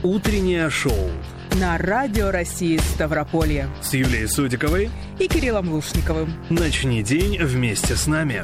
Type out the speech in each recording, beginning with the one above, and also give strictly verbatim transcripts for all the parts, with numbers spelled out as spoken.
Утреннее шоу на Радио России Ставрополье с Юлией Судиковой и Кириллом Лушниковым. Начни день вместе с нами.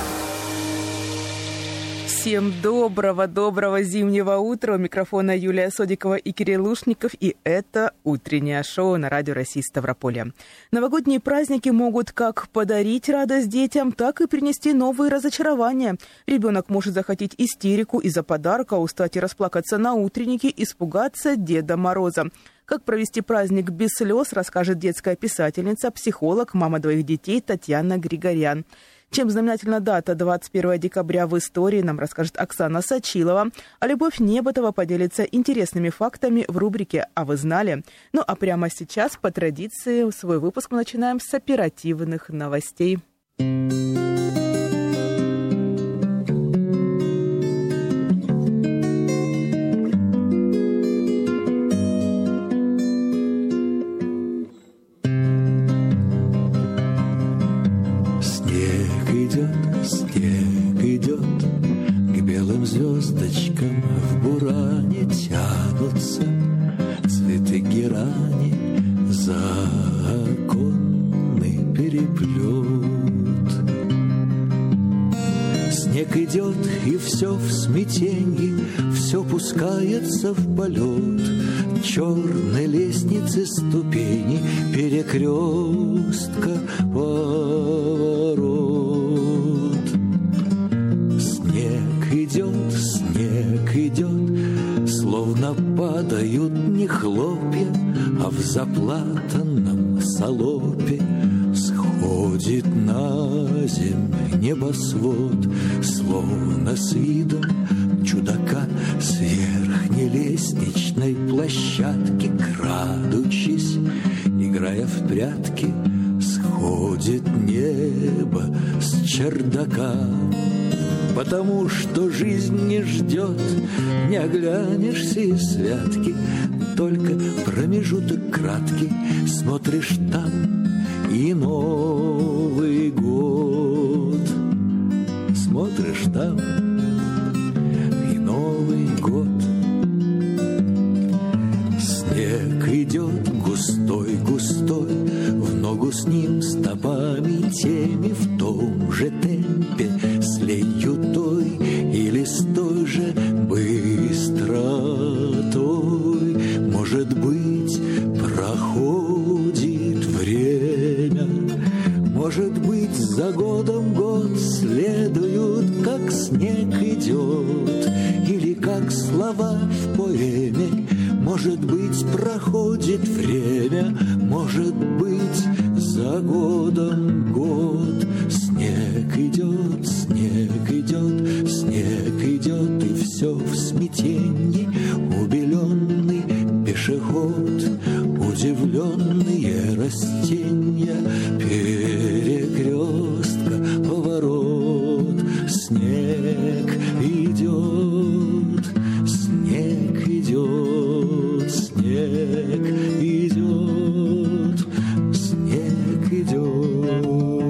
Всем доброго-доброго зимнего утра. У микрофона Юлия Судикова и Кирилл Лушников. И это утреннее шоу на Радио России Ставрополье. Новогодние праздники могут как подарить радость детям, так и принести новые разочарования. Ребенок может захотеть истерику из-за подарка, устать и расплакаться на утреннике, испугаться Деда Мороза. Как провести праздник без слез, расскажет детская писательница, психолог, мама двоих детей Татьяна Григорян. Чем знаменательна дата двадцать первого декабря в истории, нам расскажет Оксана Сачилова. А Любовь Неботова поделится интересными фактами в рубрике «А вы знали?». Ну а прямо сейчас, по традиции, свой выпуск мы начинаем с оперативных новостей. Звездочкам в буране тянутся цветы герани, законный переплет. Снег идет, и все в смятенье, все пускается в полет. Черной лестницы ступени, перекрестка поворот. Снег идет, снег идет, словно падают не хлопья, а в заплатанном салопе сходит на земь небосвод, словно с видом чудака с верхней лестничной площадки, крадучись, играя в прятки, сходит небо с чердака. Потому что жизнь не ждет, не оглянешься и святки, только промежуток краткий, смотришь там и Новый год. Смотришь там и Новый год. Снег идет густой-густой, в ногу с ним стопами теми в том же темпе, с леютой или с той же быстротой. Может быть, проходит время, может быть, за годом год следуют, как снег идет, или как слова в поэме. Может быть, проходит время, может быть, за годом год. Снег идет, снег идет, снег идет, и все в смятенье. Убеленный пешеход, удивленные растения, перекрестка, поворот. Снег идет, снег идет, снег идет, снег идет.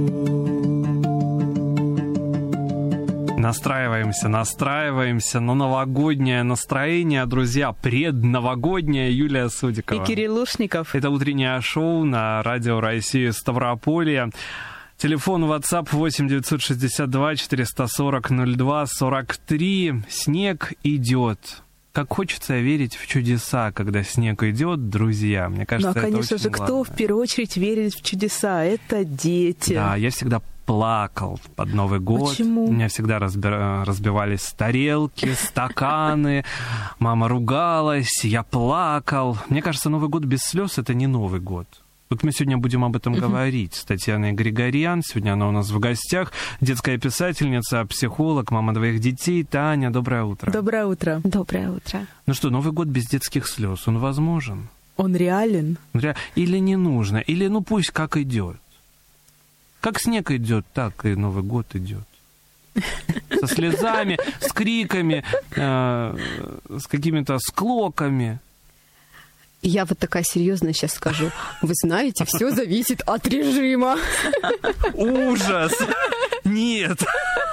Настраиваемся, настраиваемся на новогоднее настроение, друзья, предновогоднее. Юлия Судикова и Кирилл Лушников. Это утреннее шоу на Радио России Ставрополье. Телефон WhatsApp восемь девятьсот шестьдесят два четыреста сорок ноль два сорок три. Снег идет. Как хочется верить в чудеса, когда снег идет, друзья. Мне кажется, ну, а, это конечно очень же, кто ладно. в первую очередь верит в чудеса? Это дети. Да, я всегда плакал под Новый год. Почему? У меня всегда разби- разбивались тарелки, стаканы. Мама ругалась, я плакал. Мне кажется, Новый год без слез — это не Новый год. Вот мы сегодня будем об этом uh-huh. говорить с Татьяной Григорян. Сегодня она у нас в гостях. Детская писательница, психолог, мама двоих детей. Таня, доброе утро. Доброе утро. Доброе утро. Ну что, Новый год без детских слез, он возможен? Он реален? Или не нужно? Или ну пусть как идет? Как снег идет, так и Новый год идет. Со слезами, с криками, э, с какими-то склоками. Я вот такая серьезная сейчас скажу. Вы знаете, все зависит от режима. Ужас! Нет!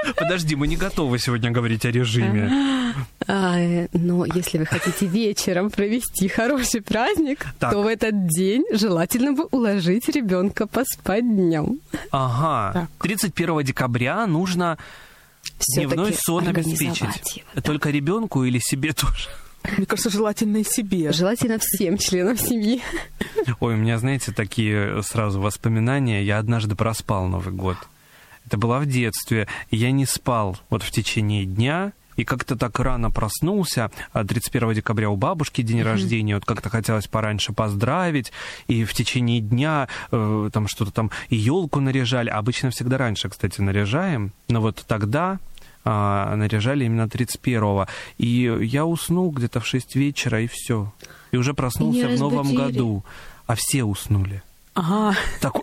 Подожди, мы не готовы сегодня говорить о режиме. А, но если вы хотите вечером провести хороший праздник, так. то в этот день желательно бы уложить ребенка поспать днем. Ага. Так. тридцать первого декабря нужно дневной сон обеспечить. Его. Только ребенку или себе тоже? Мне кажется, желательно и себе. Желательно всем членам семьи. Ой, у меня, знаете, такие сразу воспоминания. Я однажды проспал Новый год. Это было в детстве. Я не спал вот в течение дня. И как-то так рано проснулся. тридцать первого декабря у бабушки день mm-hmm. рождения. Вот как-то хотелось пораньше поздравить. И в течение дня э, там что-то там и елку наряжали. Обычно всегда раньше, кстати, наряжаем. Но вот тогда а, наряжали именно тридцать первого. И я уснул где-то в шесть вечера, и все. И уже проснулся в новом году. А все уснули. Ага.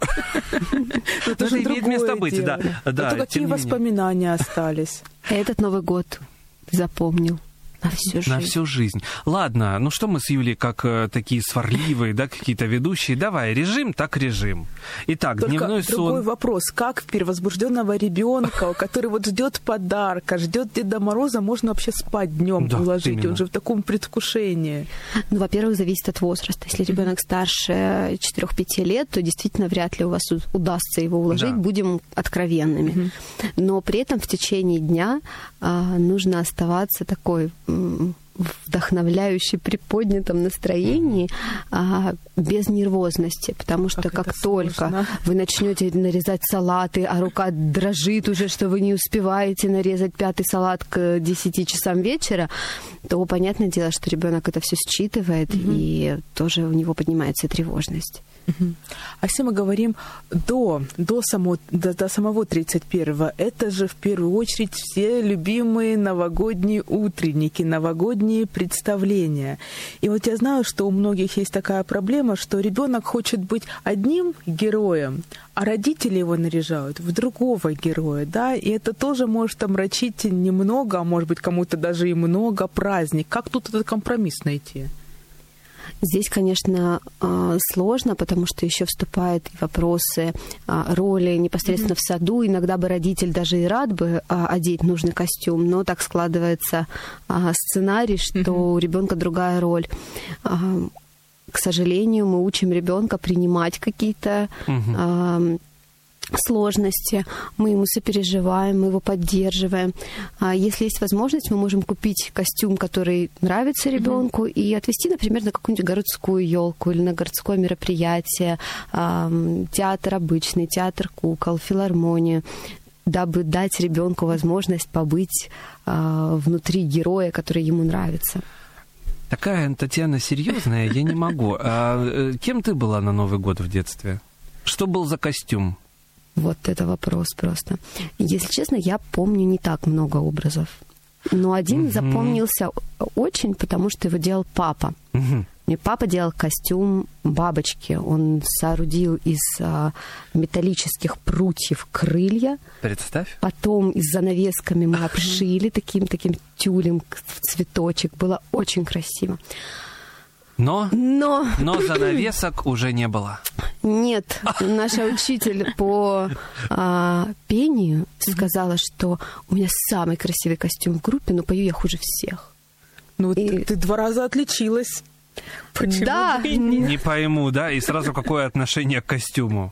Это же имеет место быть, да. Да, какие воспоминания остались? Этот Новый год запомнил на всю жизнь. На всю жизнь. Ладно, ну что мы с Юлей, как э, такие сварливые, да, какие-то ведущие. Давай, режим, так режим. Итак, только дневной сон. Другой вопрос. Как перевозбужденного ребенка, который вот ждет подарка, ждет Деда Мороза, можно вообще спать днем да, уложить? именно. Он же в таком предвкушении. Ну, во-первых, зависит от возраста. Если ребенок старше четырех-пяти лет, то действительно вряд ли у вас удастся его уложить. Да. Будем откровенными. Mm-hmm. Но при этом в течение дня а, нужно оставаться такой вдохновляющей, приподнятом настроении, а, без нервозности, потому что как, как только сложно. Вы начнете нарезать салаты, а рука дрожит уже, что вы не успеваете нарезать пятый салат к десяти часам вечера, то понятное дело, что ребенок это все считывает, угу. и тоже у него поднимается тревожность. Угу. А если мы говорим до, до, само, до, до самого тридцать первого, это же в первую очередь все любимые новогодние утренники, новогодние представления. И вот я знаю, что у многих есть такая проблема, что ребенок хочет быть одним героем, а родители его наряжают в другого героя, да, и это тоже может омрачить немного, а может быть кому-то даже и много праздник. Как тут этот компромисс найти? Здесь, конечно, сложно, потому что еще вступают вопросы роли непосредственно mm-hmm. в саду. Иногда бы родитель даже и рад бы одеть нужный костюм, но так складывается сценарий, что mm-hmm. у ребенка другая роль. К сожалению, мы учим ребенка принимать какие-то mm-hmm. сложности, мы ему сопереживаем, мы его поддерживаем. Если есть возможность, мы можем купить костюм, который нравится ребенку, mm-hmm. и отвезти, например, на какую-нибудь городскую елку или на городское мероприятие, театр обычный, театр кукол, филармонию, дабы дать ребенку возможность побыть внутри героя, который ему нравится. Такая, Татьяна, серьезная, я не могу. А кем ты была на Новый год в детстве? Что был за костюм? Вот это вопрос просто. Если честно, я помню не так много образов. Но один mm-hmm. запомнился очень, потому что его делал папа. Mm-hmm. Мне папа делал костюм бабочки. Он соорудил из а, металлических прутьев крылья. Представь. Потом с занавесками мы обшили таким, таким тюлем в цветочек. Было очень красиво. Но, но... но занавесок уже не было. Нет, наша учитель по а, пению сказала, что у меня самый красивый костюм в группе, но пою я хуже всех. Ну, и... ты, ты два раза отличилась. Почему да. бы и не... не пойму, да? И сразу какое отношение к костюму?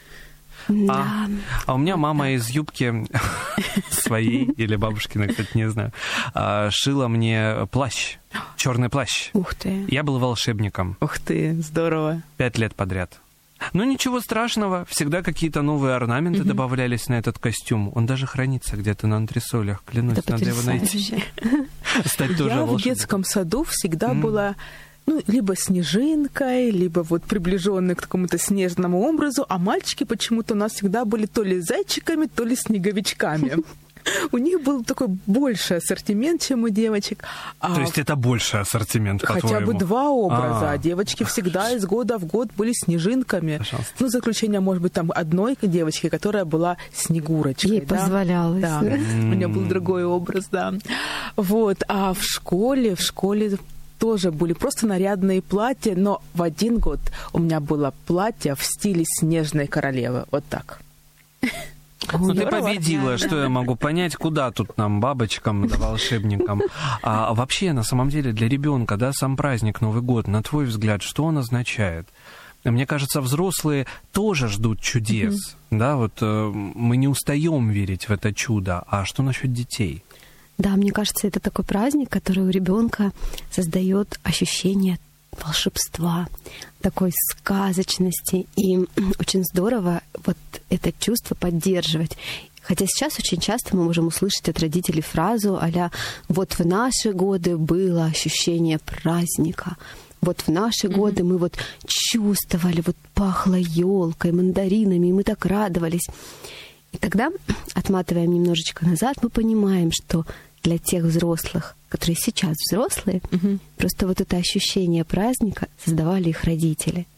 Да. А, а у меня мама из юбки своей, или бабушкиной, кстати, не знаю, шила мне плащ, черный плащ. Ух ты. Я был волшебником. Ух ты, здорово. Пять лет подряд. Ну, ничего страшного, всегда какие-то новые орнаменты mm-hmm. добавлялись на этот костюм. Он даже хранится где-то на антресолях, клянусь, это надо его найти. Стать тоже Я волшебником. в детском саду всегда mm. была... Ну, либо снежинкой, либо вот приближенной к какому-то снежному образу, а мальчики почему-то у нас всегда были то ли зайчиками, то ли снеговичками. У них был такой больший ассортимент, чем у девочек. То есть это больший ассортимент, по-твоему? Хотя бы два образа. А девочки всегда из года в год были снежинками. Пожалуйста. Ну, за исключением, может быть, там одной девочки, которая была Снегурочкой. Ей да? позволялось. Да, у меня был другой образ, да. Вот, а в школе, в школе... тоже были просто нарядные платья, но в один год у меня было платье в стиле Снежной королевы. Вот так. Ну, ты победила, что я могу понять, куда тут нам, бабочкам да волшебникам. А вообще, на самом деле, для ребенка, да, сам праздник Новый год, на твой взгляд, что он означает? Мне кажется, взрослые тоже ждут чудес, mm-hmm. да, вот э, мы не устаем верить в это чудо. А что насчет детей? Да, мне кажется, это такой праздник, который у ребенка создает ощущение волшебства, такой сказочности. И очень здорово вот это чувство поддерживать. Хотя сейчас очень часто мы можем услышать от родителей фразу а-ля «вот в наши годы было ощущение праздника». Вот в наши mm-hmm. годы мы вот чувствовали, вот пахло елкой, мандаринами, и мы так радовались. И тогда, отматываем немножечко назад, мы понимаем, что для тех взрослых, которые сейчас взрослые, mm-hmm. просто вот это ощущение праздника создавали их родители.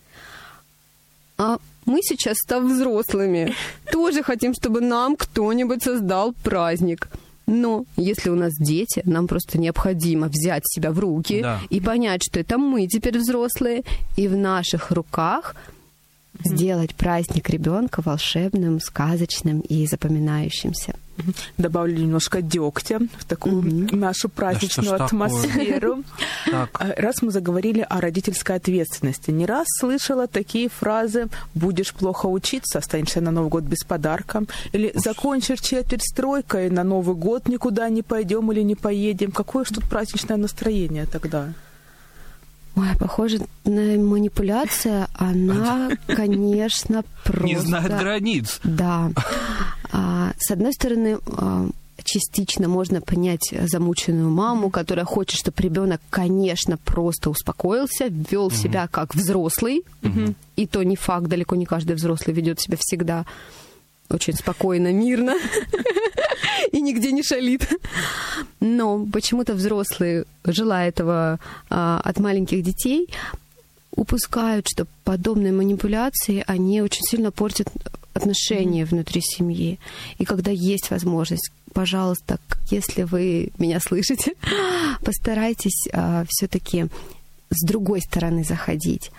А мы сейчас, став взрослыми, тоже хотим, чтобы нам кто-нибудь создал праздник. Но если у нас дети, нам просто необходимо взять себя в руки да. и понять, что это мы теперь взрослые, и в наших руках mm-hmm. сделать праздник ребенка волшебным, сказочным и запоминающимся. Mm-hmm. Добавлю немножко дегтя в такую mm-hmm. нашу праздничную да атмосферу. Раз мы заговорили о родительской ответственности, не раз слышала такие фразы: «Будешь плохо учиться, останешься на Новый год без подарка», или «Закончишь четверть стройкой, на Новый год никуда не пойдем или не поедем». Какое же тут праздничное настроение тогда? Ой, похоже на манипуляция, она, конечно, просто... Не знает границ. Да. С одной стороны, частично можно понять замученную маму, которая хочет, чтобы ребенок, конечно, просто успокоился, вел mm-hmm. себя как взрослый. Mm-hmm. И то не факт, далеко не каждый взрослый ведет себя всегда очень спокойно, мирно и нигде не шалит. Но почему-то взрослые, желая этого а, от маленьких детей, упускают, что подобные манипуляции, они очень сильно портят отношения mm-hmm. внутри семьи. И когда есть возможность, пожалуйста, если вы меня слышите, постарайтесь а, все-таки с другой стороны заходить.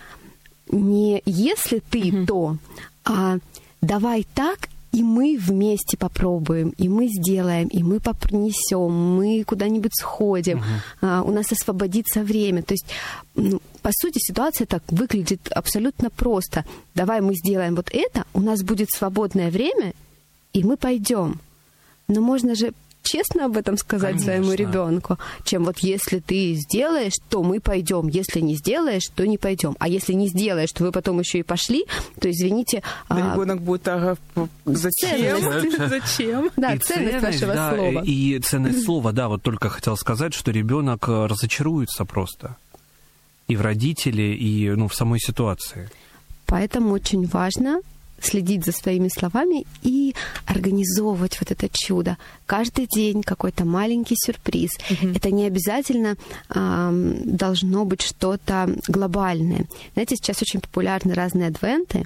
Не если ты mm-hmm. то, а давай так, и мы вместе попробуем, и мы сделаем, и мы принесем, мы куда-нибудь сходим, uh-huh. а, у нас освободится время. То есть, ну, по сути, ситуация так выглядит абсолютно просто. Давай мы сделаем вот это, у нас будет свободное время, и мы пойдем. Но можно же честно об этом сказать Конечно. Своему ребенку, чем вот если ты сделаешь, то мы пойдем, если не сделаешь, то не пойдем. А если не сделаешь, то вы потом еще и пошли, то извините. Да, а... ребенок будет ага, зачем? Зачем? Да, ценность вашего да, слова. И ценность слова, да, вот только хотел сказать, что ребенок разочаруется просто и в родителе, и ну, в самой ситуации. Поэтому очень важно следить за своими словами и организовывать вот это чудо. Каждый день какой-то маленький сюрприз. Mm-hmm. Это не обязательно э, должно быть что-то глобальное. Знаете, сейчас очень популярны разные адвенты,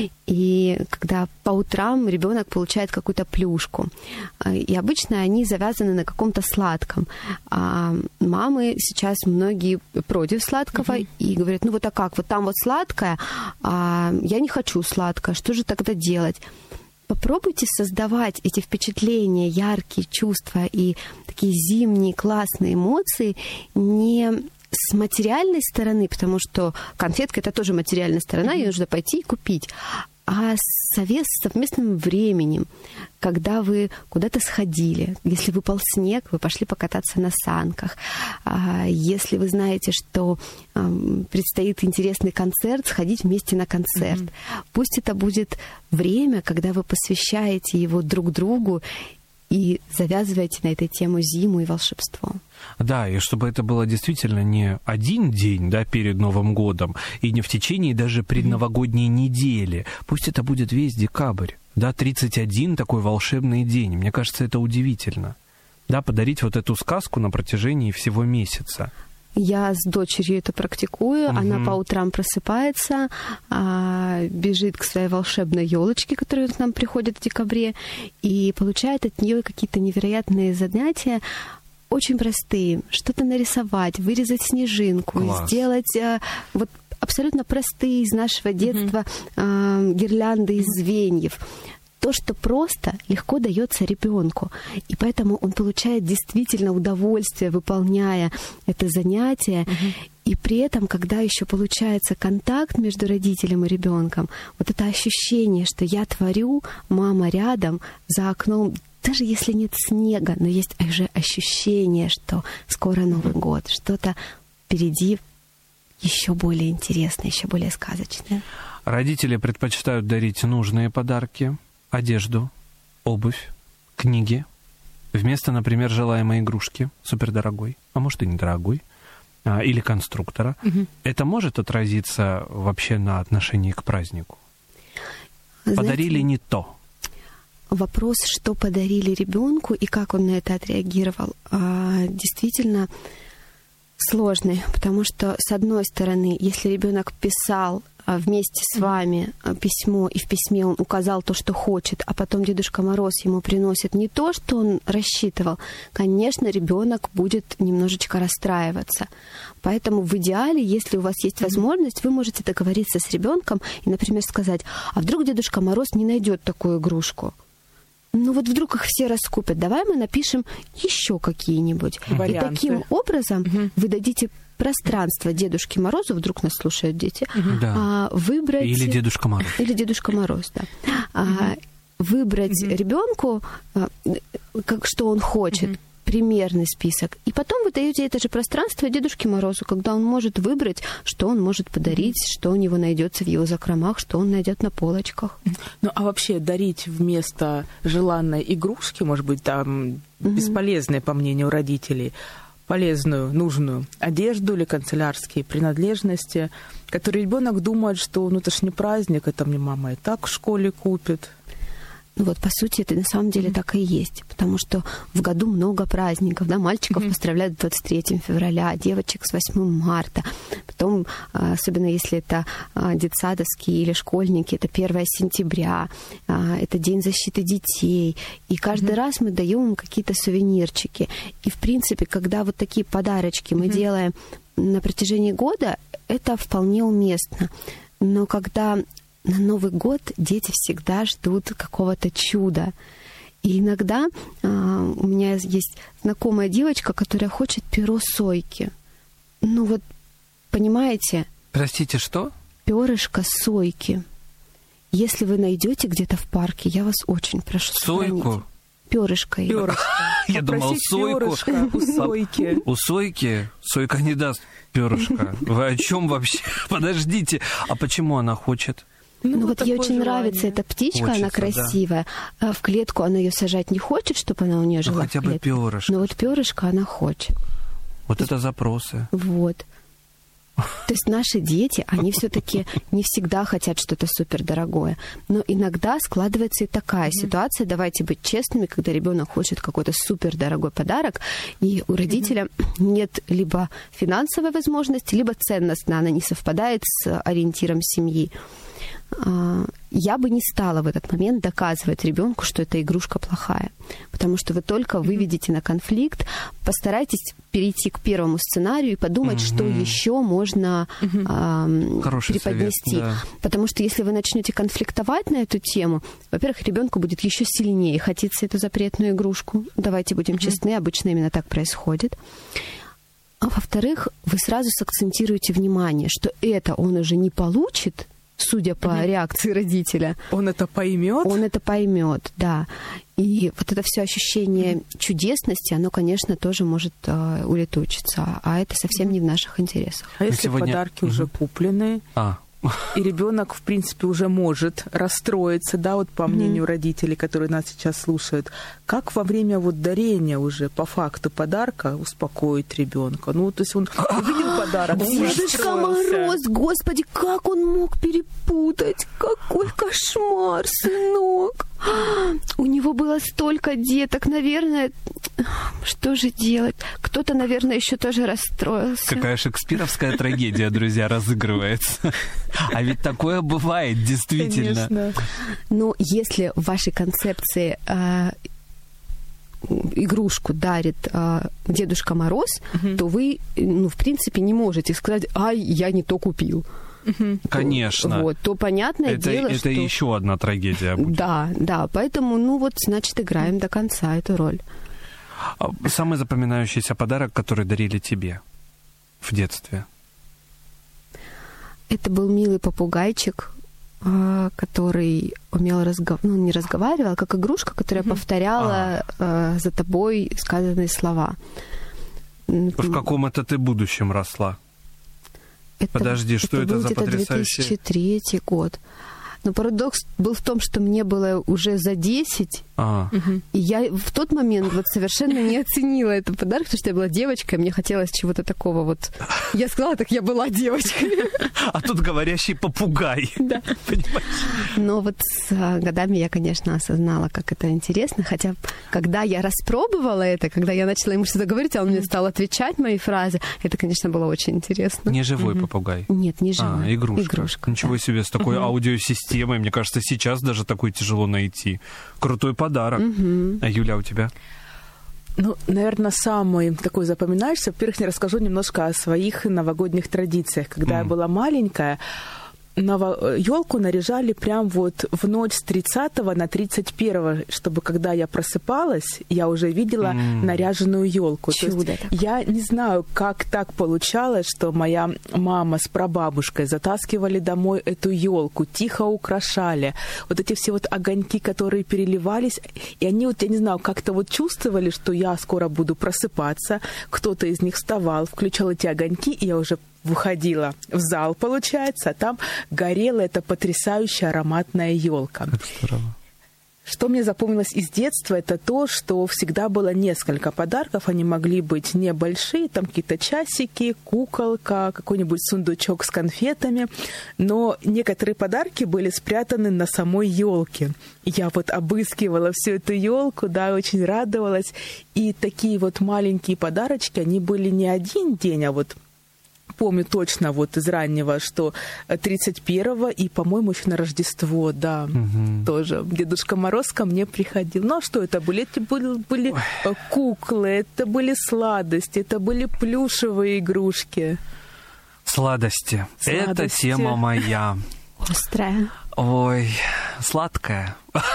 и когда по утрам ребенок получает какую-то плюшку, и обычно они завязаны на каком-то сладком. А мамы сейчас многие против сладкого mm-hmm. и говорят, ну вот а как, вот там вот сладкое, а я не хочу сладкое, что же тогда делать? Попробуйте создавать эти впечатления, яркие чувства и такие зимние классные эмоции не с материальной стороны, потому что конфетка — это тоже материальная сторона, ее нужно пойти и купить, а совет с совместным временем, когда вы куда-то сходили, если выпал снег, вы пошли покататься на санках, если вы знаете, что предстоит интересный концерт, сходить вместе на концерт. Mm-hmm. Пусть это будет время, когда вы посвящаете его друг другу и завязываете на этой тему зиму и волшебство. Да, и чтобы это было действительно не один день, да, перед Новым годом, и не в течение даже предновогодней mm-hmm. недели. Пусть это будет весь декабрь, да, тридцать один такой волшебный день. Мне кажется, это удивительно. Да, подарить вот эту сказку на протяжении всего месяца. Я с дочерью это практикую. Угу. Она по утрам просыпается, а, бежит к своей волшебной елочке, которая к нам приходит в декабре, и получает от нее какие-то невероятные занятия, очень простые. Что-то нарисовать, вырезать снежинку, Класс. Сделать а, вот абсолютно простые из нашего детства угу. а, гирлянды из звеньев. то, что просто, легко дается ребенку. И поэтому он получает действительно удовольствие, выполняя это занятие. Угу. И при этом, когда еще получается контакт между родителем и ребенком, вот это ощущение, что я творю, мама рядом, за окном, даже если нет снега, но есть уже ощущение, что скоро Новый год, что-то впереди еще более интересное, еще более сказочное. Родители предпочитают дарить нужные подарки, одежду, обувь, книги, вместо, например, желаемой игрушки, супердорогой, а может и недорогой, или конструктора. Угу. Это может отразиться вообще на отношении к празднику? Знаете, подарили не то. Вопрос, что подарили ребенку и как он на это отреагировал, действительно сложный, потому что, с одной стороны, если ребенок писал вместе с вами письмо, и в письме он указал то, что хочет, а потом Дедушка Мороз ему приносит не то, что он рассчитывал, конечно, ребенок будет немножечко расстраиваться. Поэтому в идеале, если у вас есть возможность, вы можете договориться с ребенком и, например, сказать: а вдруг Дедушка Мороз не найдет такую игрушку? Ну вот вдруг их все раскупят. Давай мы напишем еще какие-нибудь. Варианты. И таким образом угу. вы дадите пространство Дедушке Морозу, вдруг нас слушают дети, угу. да. а, выбрать... Или Дедушка Мороз. Или Дедушка Мороз, да. Угу. А, выбрать угу. ребенку, а, как, что он хочет, угу. примерный список. И потом вы даете это же пространство Дедушке Морозу, когда он может выбрать, что он может подарить, mm-hmm. что у него найдется в его закромах, что он найдет на полочках. Ну, а вообще дарить вместо желанной игрушки, может быть, там mm-hmm. бесполезной, по мнению родителей, полезную, нужную одежду или канцелярские принадлежности, которые ребенок думает, что ну это ж не праздник, это мне мама и так в школе купит. Ну вот, по сути, это на самом деле mm-hmm. так и есть, потому что в году много праздников, да, мальчиков mm-hmm. поздравляют двадцать третьего февраля, девочек с восьмого марта, потом, особенно если это детсадовские или школьники, это первое сентября, это День защиты детей, и каждый mm-hmm. раз мы даем им какие-то сувенирчики, и, в принципе, когда вот такие подарочки мы mm-hmm. делаем на протяжении года, это вполне уместно, но когда... На Новый год дети всегда ждут какого-то чуда. И иногда а, у меня есть знакомая девочка, которая хочет перо сойки. Ну вот, понимаете? Простите, что? Перышко сойки. Если вы найдете где-то в парке, я вас очень прошу сохранить. Сойку? Перышко. Перышко. Я думал, сойку. У сойки. У сойки? Сойка не даст перышко. Вы о чем вообще? Подождите. А почему она хочет? Ну, ну вот, вот ей очень желание. Нравится эта птичка, хочется, она красивая. Да. В клетку она ее сажать не хочет, чтобы она у нее жила. Ну, хотя бы перышко. Но вот перышко она хочет. Вот это запросы. Вот. То есть наши дети, они все-таки не всегда хотят что-то супердорогое. Но иногда складывается и такая mm-hmm. ситуация, давайте быть честными, когда ребенок хочет какой-то супердорогой подарок, и у родителя mm-hmm. нет либо финансовой возможности, либо ценностная, она не совпадает с ориентиром семьи. Я бы не стала в этот момент доказывать ребенку, что эта игрушка плохая, потому что вы только выведете на конфликт. Постарайтесь перейти к первому сценарию и подумать, mm-hmm. что еще можно mm-hmm. э, преподнести. Совет, да. Потому что если вы начнете конфликтовать на эту тему, во-первых, ребенку будет еще сильнее хотеться эту запретную игрушку. Давайте будем mm-hmm. честны, обычно именно так происходит. А во-вторых, вы сразу сакцентируете внимание, что это он уже не получит. Судя по mm-hmm. реакции родителя. Он это поймет? Он это поймет, да. И вот это все ощущение mm-hmm. чудесности, оно, конечно, тоже может э, улетучиться. А это совсем mm-hmm. не в наших интересах. А если сегодня... подарки mm-hmm. уже куплены? А. И ребенок, в принципе, уже может расстроиться, да, вот по мнению mm-hmm. родителей, которые нас сейчас слушают. Как во время вот дарения уже по факту подарка успокоить ребенка? Ну, то есть он увидел подарок, Дедушка Мороз, господи, как он мог перепутать? Какой кошмар, сынок! У него было столько деток, наверное, что же делать? Кто-то, наверное, еще тоже расстроился. Какая шекспировская трагедия, друзья, разыгрывается. А ведь такое бывает, действительно. Конечно. Но если в вашей концепции э, игрушку дарит э, Дедушка Мороз, угу. то вы, ну, в принципе, не можете сказать: «Ай, я не то купил». Конечно. Вот, то понятное это, дело, это что... Это еще одна трагедия будет. Да, да, поэтому, ну вот, значит, играем до конца эту роль. Самый запоминающийся подарок, который дарили тебе в детстве? Это был милый попугайчик, который умел разговаривать, ну, не разговаривал, а как игрушка, которая mm-hmm. повторяла а. за тобой сказанные слова. В каком это ты будущем росла? Это, Подожди, что это, это за потрясающий... две тысячи третий год. Но парадокс был в том, что мне было уже за десять, а. и я в тот момент вот совершенно не оценила этот подарок, потому что я была девочкой, мне хотелось чего-то такого вот. Я сказала, так я была девочкой. А тут говорящий попугай. Да. Понимаешь? Но вот с годами я, конечно, осознала, как это интересно, хотя когда я распробовала это, когда я начала ему что-то говорить, а он мне стал отвечать мои фразы, это, конечно, было очень интересно. Не живой mm-hmm. попугай? Нет, не живой. А, игрушка. игрушка Ничего да. себе, с такой mm-hmm. аудиосистемой. Мне кажется, сейчас даже такой тяжело найти. Крутой подарок. Mm-hmm. А Юля, у тебя? Ну, наверное, самый такой запоминающийся. Во-первых, я расскажу немножко о своих новогодних традициях. Когда mm. я была маленькая, ёлку наряжали прям вот в ночь с тридцатого на тридцать первое, чтобы когда я просыпалась, я уже видела mm. наряженную ёлку. Чудо. Я не знаю, как так получалось, что моя мама с прабабушкой затаскивали домой эту ёлку, тихо украшали. Вот эти все вот огоньки, которые переливались, и они вот, я не знаю, как-то вот чувствовали, что я скоро буду просыпаться. Кто-то из них вставал, включал эти огоньки, и я уже выходила в зал, получается, а там горела эта потрясающая ароматная ёлка. Это здорово. Что мне запомнилось из детства, это то, что всегда было несколько подарков. Они могли быть небольшие, там какие-то часики, куколка, какой-нибудь сундучок с конфетами. Но некоторые подарки были спрятаны на самой ёлке. Я вот обыскивала всю эту ёлку, да, очень радовалась. И такие вот маленькие подарочки, они были не один день, а вот помню точно вот из раннего, что тридцать первого и, по-моему, еще на Рождество, да, угу. тоже Дедушка Мороз ко мне приходил. Ну, а что это были? Это были, были куклы, это были сладости, это были плюшевые игрушки. Сладости. Сладости. Это тема моя. Острая. Ой, сладкая.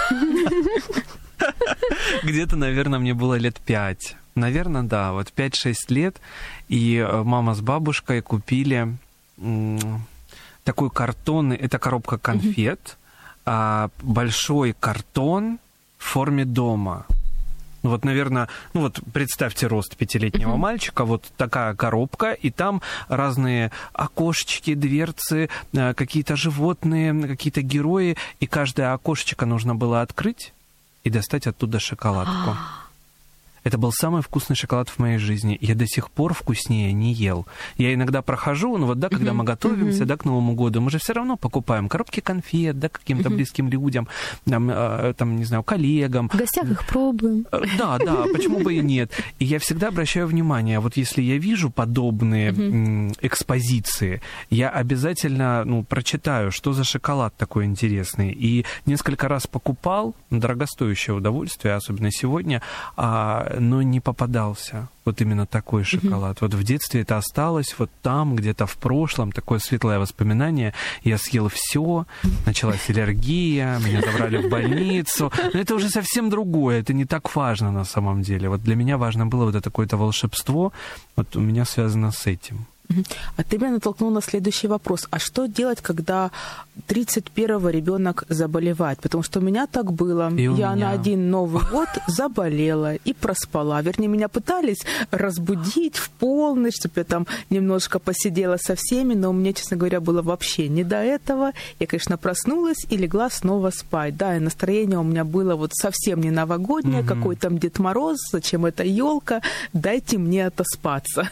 Где-то, наверное, мне было лет пять. Наверное, да, вот пять-шесть лет, и мама с бабушкой купили м, такой картонный, это коробка конфет, mm-hmm. а, большой картон в форме дома. Вот, наверное, ну вот представьте рост пятилетнего mm-hmm. мальчика, вот такая коробка, и там разные окошечки, дверцы, какие-то животные, какие-то герои, и каждое окошечко нужно было открыть и достать оттуда шоколадку. Это был самый вкусный шоколад в моей жизни. Я до сих пор вкуснее не ел. Я иногда прохожу, ну вот, да, когда uh-huh. мы готовимся, uh-huh. да, к Новому году, мы же все равно покупаем коробки конфет, да, каким-то uh-huh. близким людям, там, э, там, не знаю, коллегам. В гостях их пробуем. Да, да, почему бы и нет. И я всегда обращаю внимание, вот если я вижу подобные uh-huh. экспозиции, я обязательно, ну, прочитаю, что за шоколад такой интересный. И несколько раз покупал, дорогостоящее удовольствие, особенно сегодня, а но не попадался вот именно такой шоколад. Mm-hmm. Вот в детстве это осталось вот там, где-то в прошлом, такое светлое воспоминание. Я съел все, началась аллергия, меня забрали в больницу. Но это уже совсем другое, это не так важно на самом деле. Вот для меня важно было вот это какое-то волшебство, вот у меня связано с этим. А ты меня натолкнул на следующий вопрос. А что делать, когда тридцать первого ребенок заболевает? Потому что у меня так было. И я меня. на один Новый год заболела и проспала. Вернее, меня пытались разбудить в полночь, чтобы я там немножко посидела со всеми, но у меня, честно говоря, было вообще не до этого. Я, конечно, проснулась и легла снова спать. Да, и настроение у меня было вот совсем не новогоднее, угу. какой там Дед Мороз, зачем эта елка, дайте мне отоспаться.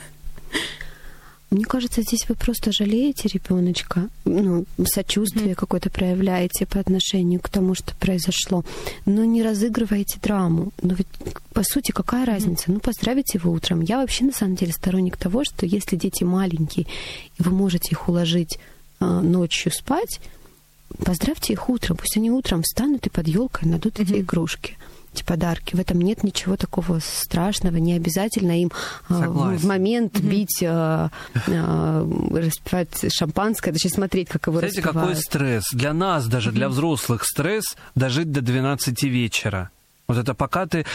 Мне кажется, здесь вы просто жалеете ребеночка, ну, сочувствие mm-hmm. какое-то проявляете по отношению к тому, что произошло, но не разыгрываете драму. Но ведь, по сути, какая разница? Mm-hmm. Ну, поздравите его утром. Я вообще, на самом деле, сторонник того, что если дети маленькие, и вы можете их уложить а, ночью спать, поздравьте их утром. Пусть они утром встанут и под елкой найдут mm-hmm. эти игрушки. эти подарки. В этом нет ничего такого страшного, не обязательно им Согласен. в момент mm-hmm. бить, э, э, распивать шампанское, даже смотреть, как его Знаете, распивают. какой стресс? Для нас, даже mm-hmm. для взрослых, стресс дожить до двенадцати вечера. Вот это пока ты...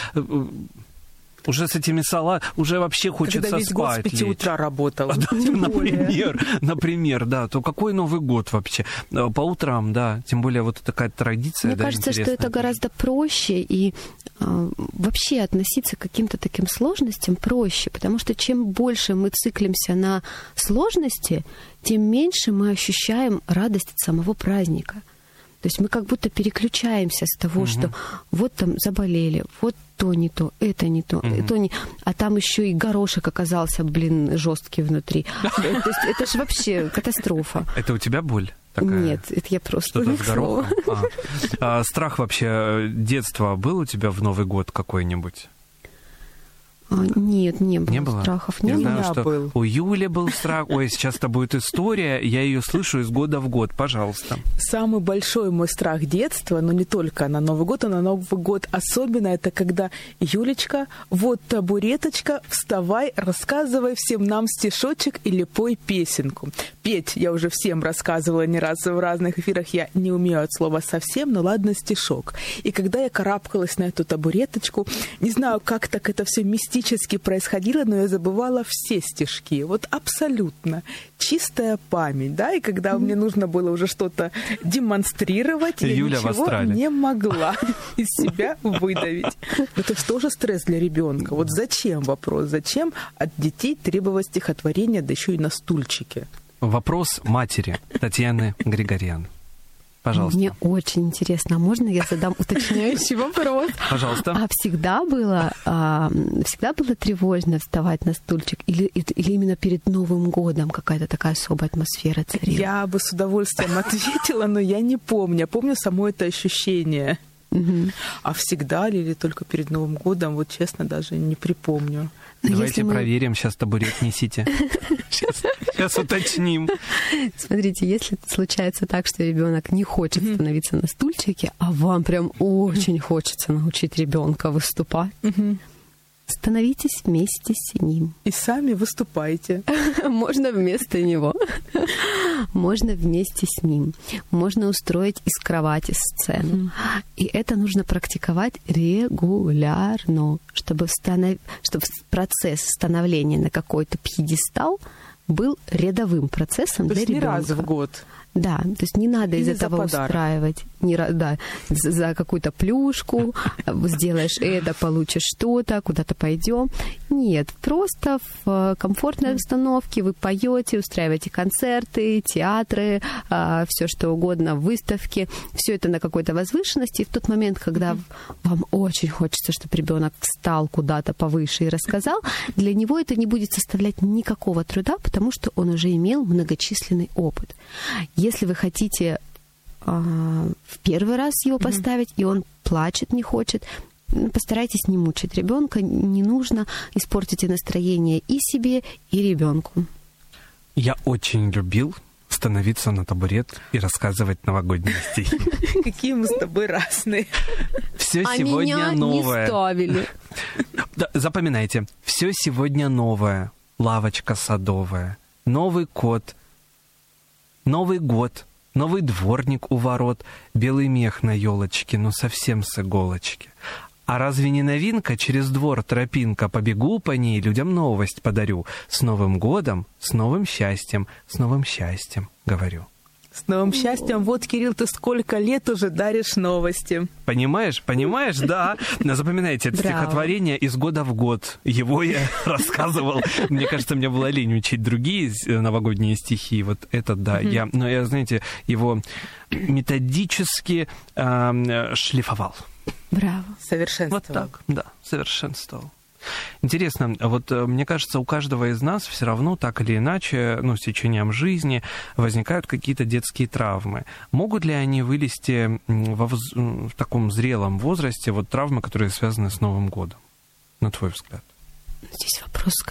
Уже с этими салатами, уже вообще хочется Когда весь спать. год с пяти утра работал. Например, например, да. То какой Новый год вообще? По утрам, да. Тем более вот такая традиция. Мне да, кажется, что интересная. это гораздо проще, и э, вообще относиться к каким-то таким сложностям проще, потому что чем больше мы циклимся на сложности, тем меньше мы ощущаем радость от самого праздника. То есть мы как будто переключаемся с того, угу. что вот там заболели, вот то не то, это не то, угу. то не... А там еще и горошек оказался, блин, жесткий внутри. То есть это же вообще катастрофа. Это у тебя боль такая? Нет, это я просто... Что-то с горохом? А. А страх вообще детства был у тебя в Новый год какой-нибудь? А, нет, не было, не было страхов. Не не знаю, было. что был. У Юли был страх. Ой, сейчас это будет история, я ее слышу из года в год. Пожалуйста. Самый большой мой страх детства, но не только на Новый год, а на Новый год особенно, это когда: Юлечка, вот табуреточка, вставай, рассказывай всем нам стишочек или пой песенку. Петь я уже всем рассказывала не раз в разных эфирах, я не умею от слова совсем, но ладно, стишок. И когда я карабкалась на эту табуреточку, не знаю, как так это все мистически происходило, но я забывала все стишки. Вот абсолютно. Чистая память, да, и когда мне нужно было уже что-то демонстрировать, я Юля ничего не могла из себя выдавить. Это же тоже стресс для ребенка. Вот зачем вопрос? Зачем от детей требовать стихотворения, да еще и на стульчике? Вопрос матери Татьяны Григорян. Пожалуйста. Мне очень интересно, а можно я задам уточняющий вопрос? Пожалуйста. А всегда было, а, всегда было тревожно вставать на стульчик? Или, или именно перед Новым годом какая-то такая особая атмосфера царила? Я бы с удовольствием ответила, но я не помню. Я помню само это ощущение. Угу. А всегда ли или только перед Новым годом, вот честно, даже не припомню. Но Давайте мы... проверим, сейчас табурет несите. Сейчас, сейчас уточним. Смотрите, если случается так, что ребенок не хочет становиться на стульчике, а вам прям очень хочется научить ребенка выступать, становитесь вместе с ним. И сами выступайте. Можно вместо него. Можно вместе с ним. Можно устроить из кровати сцену. И это нужно практиковать регулярно, чтобы, станов... чтобы процесс становления на какой-то пьедестал был рядовым процессом То для есть ребенка. Не раз в год. Да, то есть не надо из этого подарок. устраивать. Не, да, за, за какую-то плюшку сделаешь это, получишь что-то, куда-то пойдем. Нет, просто в комфортной обстановке вы поете, устраиваете концерты, театры, все что угодно, выставки. Все это на какой-то возвышенности. И в тот момент, когда вам очень хочется, чтобы ребенок встал куда-то повыше и рассказал, для него это не будет составлять никакого труда, потому что он уже имел многочисленный опыт. Если вы хотите э, в первый раз его поставить, mm-hmm. и он плачет, не хочет, постарайтесь не мучить ребенка. Не нужно испортить настроение и себе, и ребенку. Я очень любил становиться на табурет и рассказывать новогодние стихи. Какие мы с тобой разные. Все сегодня новое. Не ставили. Запоминайте. Все сегодня новое. Лавочка садовая. Новый кот. Новый год, новый дворник у ворот, белый мех на елочке, но совсем с иголочки. А разве не новинка? Через двор тропинка, побегу по ней, людям новость подарю. С Новым годом, с новым счастьем, с новым счастьем, говорю. С новым счастьем. Вот, Кирилл, ты сколько лет уже даришь новости. Понимаешь? Понимаешь? Да. Запоминайте, это Браво. Стихотворение из года в год. Его я рассказывал. Мне кажется, мне было лень учить другие новогодние стихи. Вот этот, да. Я, но я, знаете, его методически э, шлифовал. Браво. Совершенствовал. Вот так, да, совершенствовал. Интересно, вот мне кажется, у каждого из нас все равно так или иначе, ну, с течением жизни возникают какие-то детские травмы. Могут ли они вылезти во вз... в таком зрелом возрасте, вот травмы, которые связаны с Новым годом, на твой взгляд? Здесь вопрос скорее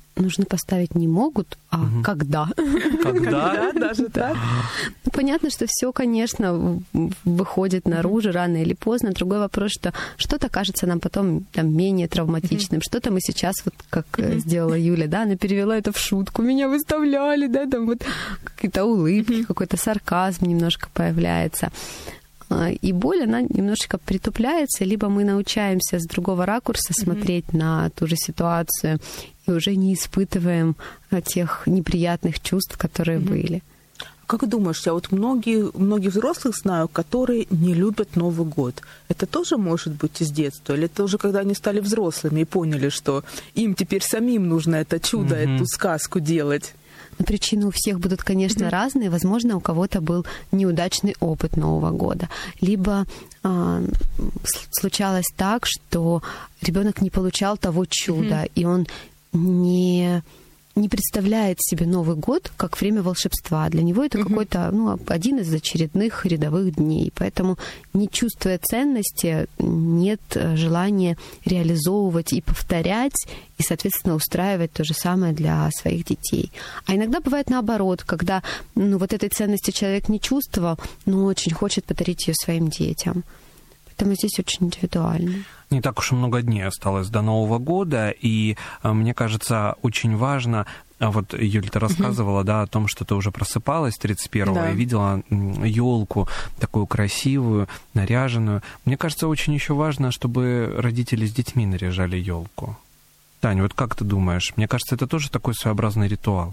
нужно поставить не могут, а угу. когда. Когда? Даже так. Ну, понятно, что все, конечно, выходит наружу рано или поздно. Другой вопрос, что что-то кажется нам потом там, менее травматичным. Mm-hmm. Что-то мы сейчас, вот как mm-hmm. сделала Юля, да, она перевела это в шутку. Меня выставляли, да, там вот какие-то улыбки, mm-hmm. какой-то сарказм немножко появляется. И боль, она немножечко притупляется, либо мы научаемся с другого ракурса смотреть mm-hmm. на ту же ситуацию и уже не испытываем тех неприятных чувств, которые mm-hmm. были. Как думаешь, я вот многие, многие взрослых знаю, которые не любят Новый год. Это тоже может быть из детства? Или это уже когда они стали взрослыми и поняли, что им теперь самим нужно это чудо, mm-hmm. эту сказку делать? Причины у всех будут, конечно, mm-hmm. разные. Возможно, у кого-то был неудачный опыт Нового года. Либо э, случалось так, что ребенок не получал того чуда, mm-hmm. и он не... не представляет себе Новый год как время волшебства. Для него это mm-hmm. какой-то, ну, один из очередных рядовых дней. Поэтому, не чувствуя ценности, нет желания реализовывать и повторять, и, соответственно, устраивать то же самое для своих детей. А иногда бывает наоборот, когда ну, вот этой ценности человек не чувствовал, но очень хочет подарить ее своим детям. Поэтому здесь очень индивидуально. Не так уж и много дней осталось до Нового года, и мне кажется, очень важно, вот, Юль, ты рассказывала, uh-huh. да, о том, что ты уже просыпалась тридцать первого да. и видела елку такую красивую, наряженную. Мне кажется, очень еще важно, чтобы родители с детьми наряжали елку. Таня, вот как ты думаешь? Мне кажется, это тоже такой своеобразный ритуал.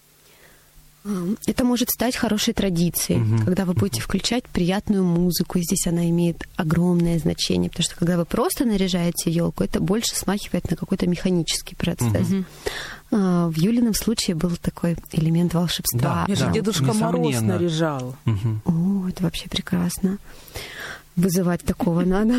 Это может стать хорошей традицией, uh-huh. когда вы будете включать приятную музыку, и здесь она имеет огромное значение, потому что когда вы просто наряжаете елку, это больше смахивает на какой-то механический процесс. Uh-huh. А, в Юлином случае был такой элемент волшебства. Да, Мне да, же Дедушка Мороз наряжал. Uh-huh. О, это вообще прекрасно. Вызывать такого надо.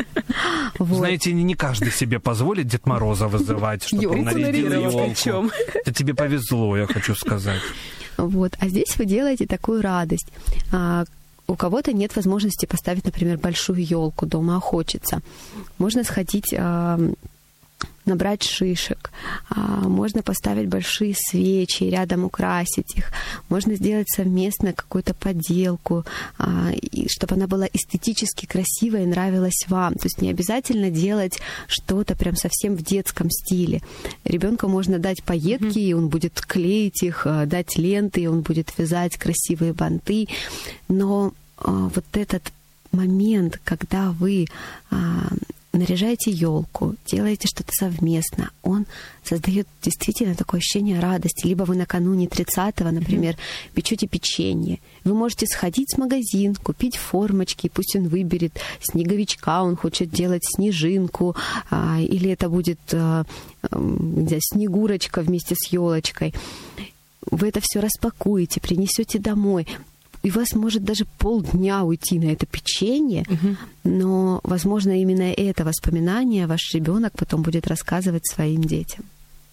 Вот. Знаете, не каждый себе позволит Дед Мороза вызывать, чтобы он нарядил елку. Это тебе повезло, я хочу сказать. Вот. А здесь вы делаете такую радость. А, у кого-то нет возможности поставить, например, большую елку дома, а хочется. Можно сходить, а, набрать шишек, а, можно поставить большие свечи, рядом украсить их. Можно сделать совместно какую-то поделку, а, и, чтобы она была эстетически красивая и нравилась вам. То есть не обязательно делать что-то прям совсем в детском стиле. Ребенку можно дать пайетки, mm-hmm. и он будет клеить их, дать ленты, и он будет вязать красивые банты. Но а, вот этот момент, когда вы а, наряжаете елку, делаете что-то совместно, он создает действительно такое ощущение радости. Либо вы накануне тридцатого, например, mm-hmm. печете печенье. Вы можете сходить в магазин, купить формочки, пусть он выберет снеговичка, он хочет делать снежинку, а, или это будет а, а, снегурочка вместе с елочкой. Вы это все распакуете, принесете домой. И у вас может даже полдня уйти на это печенье, угу. но, возможно, именно это воспоминание ваш ребенок потом будет рассказывать своим детям.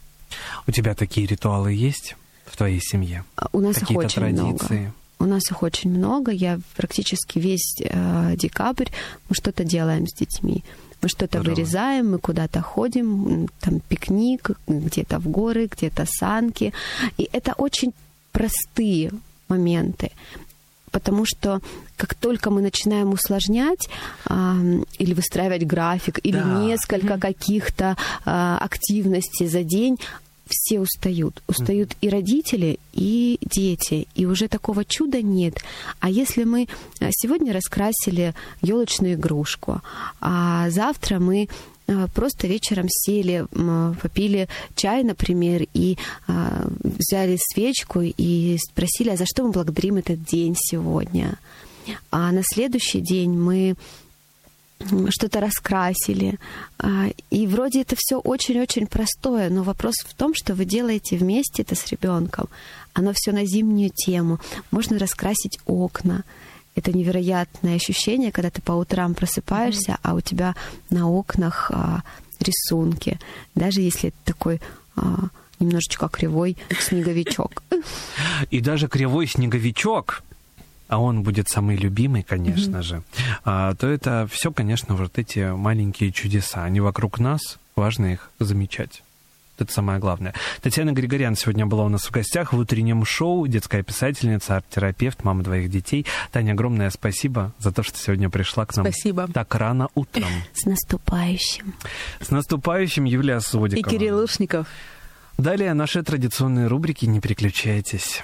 У тебя такие ритуалы есть в твоей семье? У нас Какие-то их очень традиции? много. У нас их очень много. Я практически весь э, декабрь мы что-то делаем с детьми. Мы что-то Здорово. Вырезаем, мы куда-то ходим, там пикник, где-то в горы, где-то санки. И это очень простые моменты. Потому что как только мы начинаем усложнять а, или выстраивать график, или да. несколько mm-hmm. каких-то а, активностей за день, все устают. Устают mm-hmm. и родители, и дети. И уже такого чуда нет. А если мы сегодня раскрасили елочную игрушку, а завтра мы просто вечером сели, попили чай, например, и а, взяли свечку и спросили, а за что мы благодарим этот день сегодня. А на следующий день мы что-то раскрасили. А, и вроде это все очень-очень простое, но вопрос в том, что вы делаете вместе это с ребенком. Оно все на зимнюю тему. Можно раскрасить окна. Это невероятное ощущение, когда ты по утрам просыпаешься, mm-hmm. а у тебя на окнах а, рисунки. Даже если это такой а, немножечко кривой снеговичок. И даже кривой снеговичок, а он будет самый любимый, конечно mm-hmm. же, а, то это все, конечно, вот эти маленькие чудеса. Они вокруг нас, важно их замечать. Это самое главное. Татьяна Григорян сегодня была у нас в гостях в утреннем шоу. Детская писательница, арт-терапевт, мама двоих детей. Таня, огромное спасибо за то, что сегодня пришла к нам спасибо. Так рано утром. С наступающим. С наступающим, Юлия Содикова. И Кирилл Лушников. Далее наши традиционные рубрики «Не переключайтесь».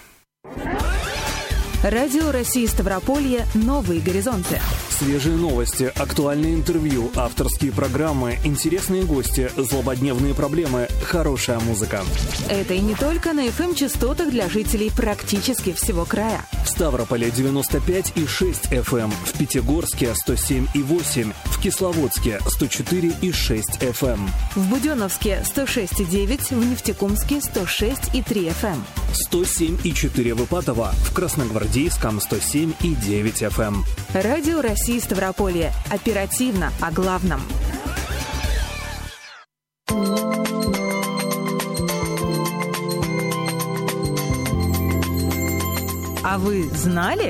Радио России Ставрополье «Новые горизонты». Свежие новости, актуальные интервью, авторские программы, интересные гости, злободневные проблемы, хорошая музыка. Это и не только на эф эм-частотах для жителей практически всего края. В Ставрополе девяносто пять и шесть эф эм, в Пятигорске сто семь и восемь, в Кисловодске сто четыре и шесть эф эм. В Буденновске сто шесть и девять, в Нефтекумске сто шесть и три эф эм. сто семь и четыре в Ипатово, в Красногвардейском сто семь и девять эф эм. Радио России Ставрополье. Оперативно о главном. А вы знали?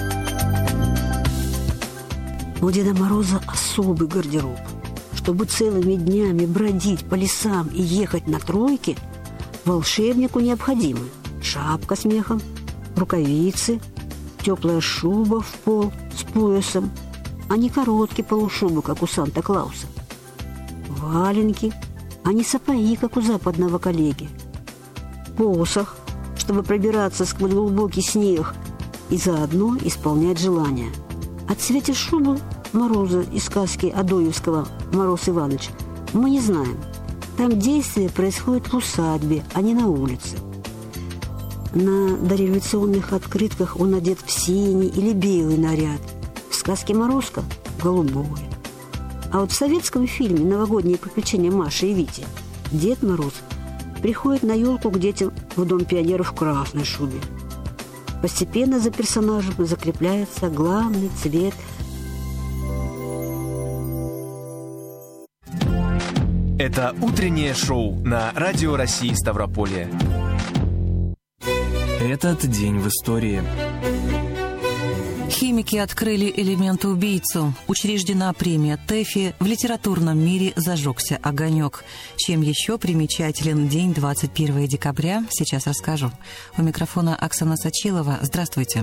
У Деда Мороза особый гардероб. Чтобы целыми днями бродить по лесам и ехать на тройке, волшебнику необходимы шапка с мехом, рукавицы, теплая шуба в пол с поясом, а не короткий полушубок, как у Санта-Клауса, валенки, а не сапоги, как у западного коллеги, посох, чтобы пробираться сквозь глубокий снег и заодно исполнять желания. О цвете шубы Мороза из сказки Адоевского «Мороз Иваныч» мы не знаем. Там действие происходит в усадьбе, а не на улице. На дореволюционных открытках он одет в синий или белый наряд. В сказке «Морозко» – голубой. А вот в советском фильме «Новогодние приключения Маши и Вити» Дед Мороз приходит на елку к детям в Дом пионеров в красной шубе. Постепенно за персонажем закрепляется главный цвет. Это утреннее шоу на Радио России Ставрополье. Этот день в истории. Химики открыли элемент-убийцу. Учреждена премия ТЭФИ. В литературном мире зажегся огонек. Чем еще примечателен день двадцать первого декабря, сейчас расскажу. У микрофона Оксана Сачилова. Здравствуйте.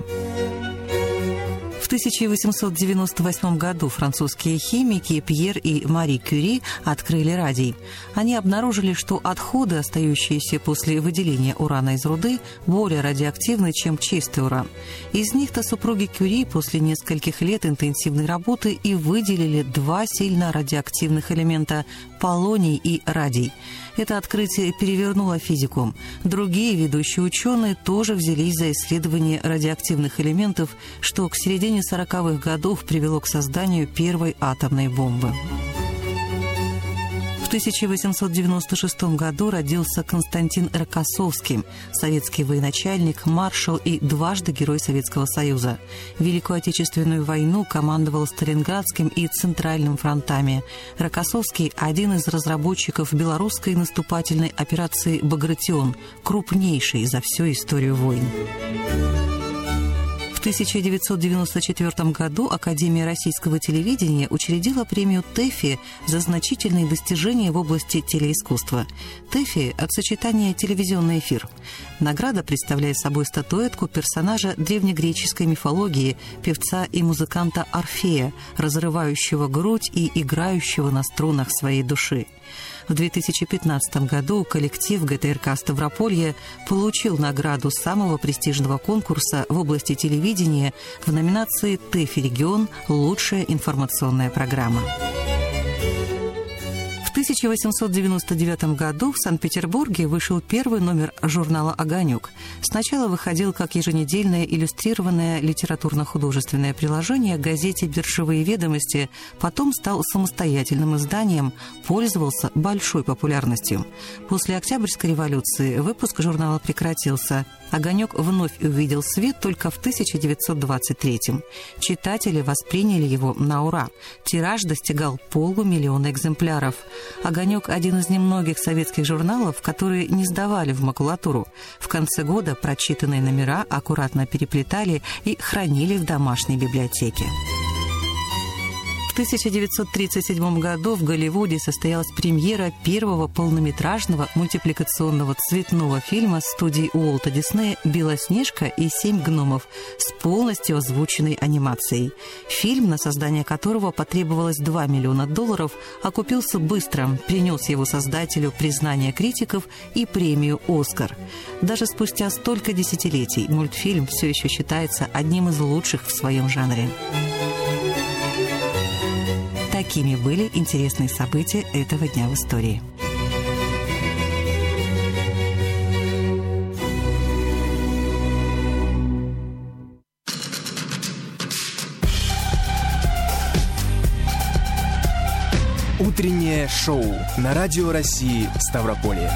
В тысяча восемьсот девяносто восьмом году французские химики Пьер и Мари Кюри открыли радий. Они обнаружили, что отходы, остающиеся после выделения урана из руды, более радиоактивны, чем чистый уран. Из них-то супруги Кюри после нескольких лет интенсивной работы и выделили два сильно радиоактивных элемента – полоний и радий. Это открытие перевернуло физику. Другие ведущие ученые тоже взялись за исследование радиоактивных элементов, что к середине сороковых годов привело к созданию первой атомной бомбы. В тысяча восемьсот девяносто шестом году родился Константин Рокоссовский, советский военачальник, маршал и дважды Герой Советского Союза. В Великую Отечественную войну командовал Сталинградским и Центральным фронтами. Рокоссовский – один из разработчиков белорусской наступательной операции «Багратион», крупнейшей за всю историю войн. В тысяча девятьсот девяносто четвёртом году Академия российского телевидения учредила премию ТЭФИ за значительные достижения в области телеискусства. ТЭФИ – от сочетания телевизионный эфир. Награда представляет собой статуэтку персонажа древнегреческой мифологии, певца и музыканта Орфея, разрывающего грудь и играющего на струнах своей души. В две тысячи пятнадцатом году коллектив гэ тэ эр ка «Ставрополье» получил награду самого престижного конкурса в области телевидения в номинации «ТЭФИ Регион. Лучшая информационная программа». В тысяча восемьсот девяносто девятом году в Санкт-Петербурге вышел первый номер журнала «Огонек». Сначала выходил как еженедельное иллюстрированное литературно-художественное приложение к газете «Биржевые ведомости», потом стал самостоятельным изданием, пользовался большой популярностью. После Октябрьской революции выпуск журнала прекратился. «Огонек» вновь увидел свет только в тысяча девятьсот двадцать третьем. Читатели восприняли его на ура. Тираж достигал полумиллиона экземпляров. «Огонек» — один из немногих советских журналов, которые не сдавали в макулатуру. В конце года прочитанные номера аккуратно переплетали и хранили в домашней библиотеке. В В тысяча девятьсот тридцать седьмом году в Голливуде состоялась премьера первого полнометражного мультипликационного цветного фильма студии Уолта Диснея «Белоснежка и семь гномов» с полностью озвученной анимацией. Фильм, на создание которого потребовалось два миллиона долларов, окупился быстро, принес его создателю признание критиков и премию «Оскар». Даже спустя столько десятилетий мультфильм все еще считается одним из лучших в своем жанре. Такими были интересные события этого дня в истории. Утреннее шоу на Радио России Ставрополье.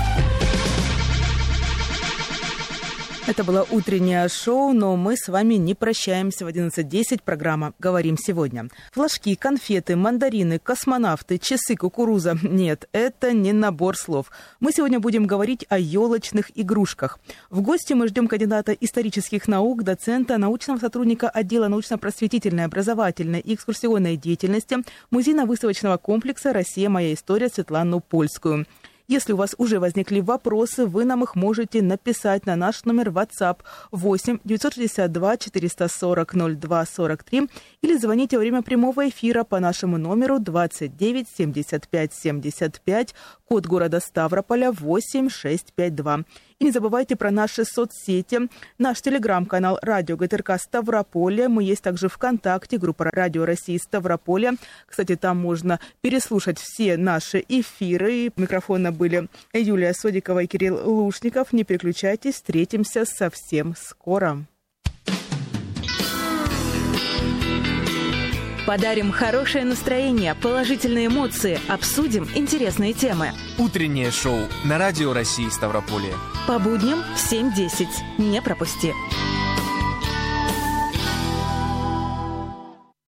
Это было утреннее шоу, но мы с вами не прощаемся. В одиннадцать десять программа «Говорим сегодня». Флажки, конфеты, мандарины, космонавты, часы, кукуруза. Нет, это не набор слов. Мы сегодня будем говорить о елочных игрушках. В гости мы ждем кандидата исторических наук, доцента, научного сотрудника отдела научно-просветительной, образовательной и экскурсионной деятельности музейно-выставочного комплекса «Россия. Моя история» Светлану Польскую. Если у вас уже возникли вопросы, вы нам их можете написать на наш номер WhatsApp восемь девятьсот шестьдесят два четыреста сорок ноль два сорок три или звоните во время прямого эфира по нашему номеру двадцать девять семьдесят пять семьдесят пять, код города Ставрополя восемь шесть пять два. И не забывайте про наши соцсети, наш телеграм-канал «Радио ГТРК Ставрополье». Мы есть также ВКонтакте, группа «Радио России Ставрополье». Кстати, там можно переслушать все наши эфиры. У микрофона были Юлия Содикова и Кирилл Лушников. Не переключайтесь, встретимся совсем скоро. Подарим хорошее настроение, положительные эмоции, обсудим интересные темы. Утреннее шоу на Радио России Ставрополье. По будням в семь десять. Не пропусти.